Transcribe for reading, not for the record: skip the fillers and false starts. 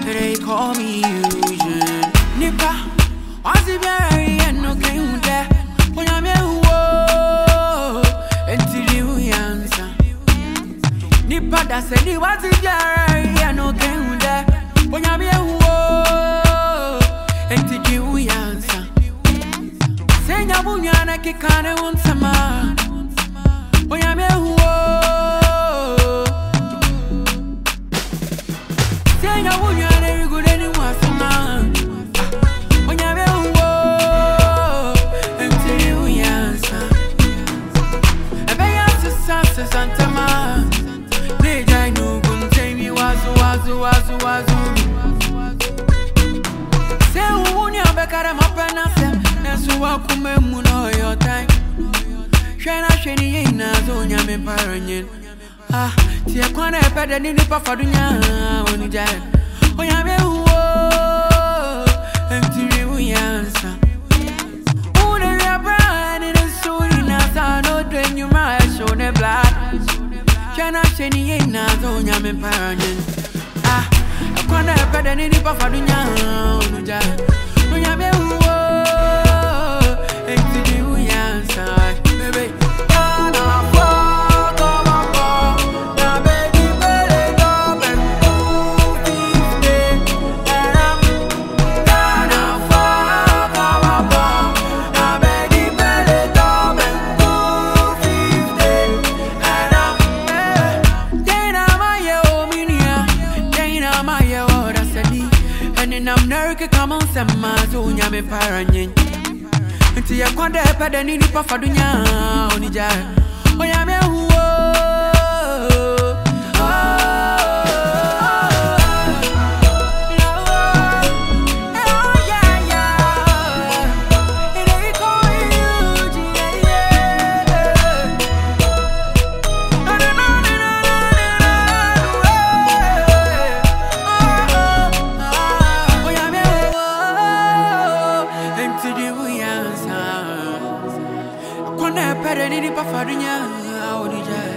they call me Eugene. Nipa, what's it very and no came there? When I'm a whoa, until you answer. Nipa, that's a new what's it very and no came there. When I'm a whoa, until you answer. Say, Nabunyana, Kikana, once a man. When I'm a whoa. Ah, tia kwana epede ni nipa fadunya oni jare. Oya me wo, entiri uyansa. Une rabra ni suri na sa no drenyu ma show ne blood. Chana sheni na zo nya me paranyen. Ah, kwana epede ni nipa fadunya oni jare. Oya me wo, entiri uyansa. Baby. Come on, some mazunya me paranyin. Until you quite a pad and nipa fadunya on the jar. Oh, ya me Pere ni pa fadunya,